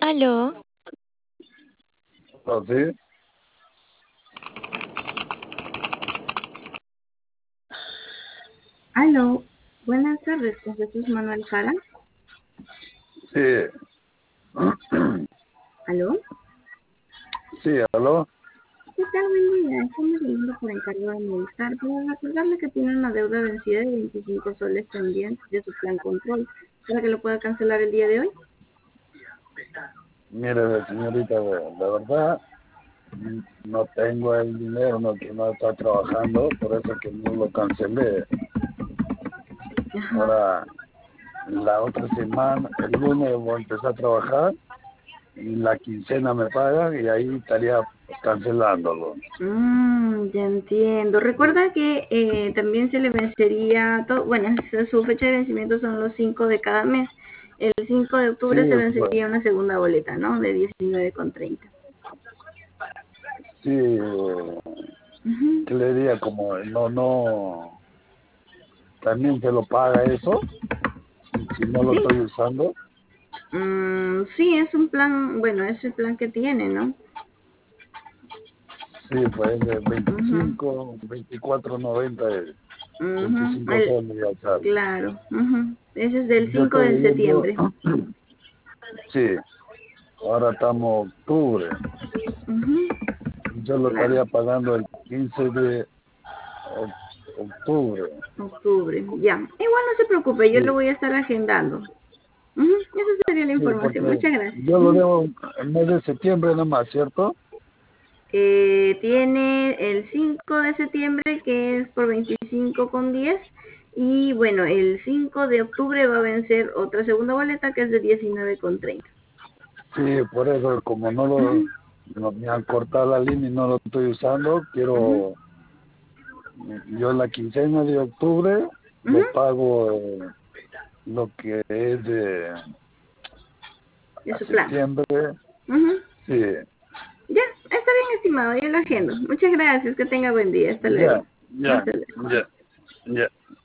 Aló, ¿Ah, sí? Aló, buenas tardes, con Jesús Manuel Jara. Sí, Aló, sí, aló. ¿qué tal? Buen día. Estamos llamando por encargo de Movistar para recordarle que tiene una deuda vencida de 25 soles pendientes de su plan control para que lo pueda cancelar el día de hoy. Mire, señorita, la verdad, no tengo el dinero, no está trabajando, por eso que no lo cancelé. Ajá. Ahora, la otra semana, el lunes voy a empezar a trabajar y la quincena me pagan y ahí estaría cancelándolo. Ya entiendo. Recuerda que también se le vencería, todo, bueno, su fecha de vencimiento son los 5 de cada mes. El 5 de Sí, octubre se pues, vencería una segunda boleta, ¿no? De 19,30. sí, que le diría como, no, también se lo paga eso, si no lo Sí, estoy usando. sí, es un plan, bueno, es el plan que tiene, ¿no? Sí, pues de Ujú, 25, 24.90, ujú, 25 soles ya sale. claro, ujú. Ese es del Yo 5 estoy de viendo, septiembre. sí, ahora estamos octubre. Ujú, Yo lo claro, estaría pagando el 15 de octubre. octubre, ya. Igual no se preocupe, yo lo Sí, voy a estar agendando. Ujú, esa sería la sí, información, porque muchas gracias. yo lo Ujú. debo el mes de septiembre nomás, ¿cierto? Tiene el 5 de septiembre que es por 25,10 y bueno, el 5 de octubre va a vencer otra segunda boleta que es de 19,30. Sí, por eso, como Ujú, no me han cortado la línea y no lo estoy usando, ujú, yo la quincena de octubre ujú. lo pago lo que es de De a su plan. septiembre, Ujú. sí, Ya, está bien, estimado, yo lo agendo. Muchas gracias, que tenga buen día. Hasta luego. ya, ya, Hasta luego. ya, ya.